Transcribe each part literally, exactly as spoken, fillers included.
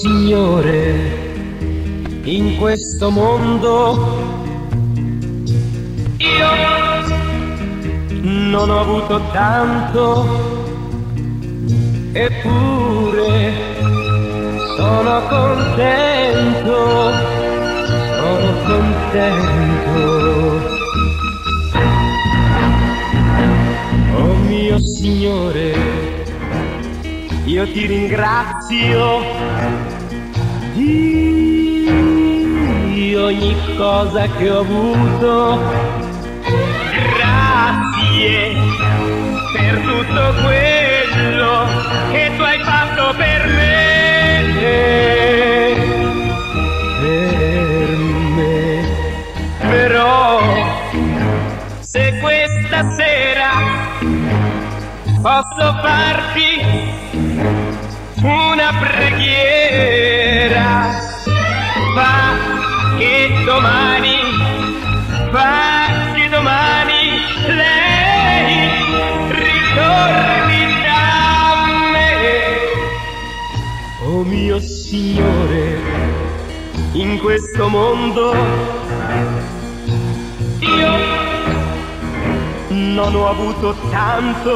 Signore, in questo mondo io non ho avuto tanto, eppure sono contento, sono contento. Oh mio Signore, io ti ringrazio di ogni cosa che ho avuto. Grazie per tutto quello che tu hai fatto per me, per me. Però se questa sera posso farti una preghiera, fa che domani, fa che domani lei ritorni da me. Oh mio Signore, in questo mondo io non ho avuto tanto,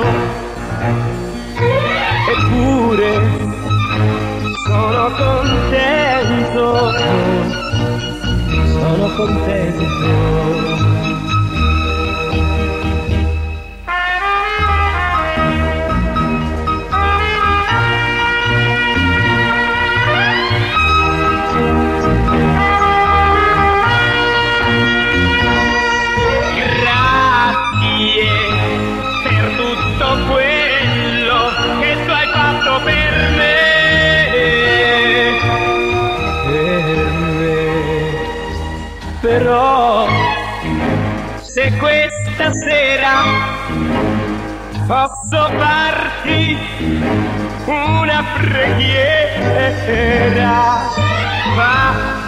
eppure sono contento, sono contento. Però se questa sera posso farti una preghiera, va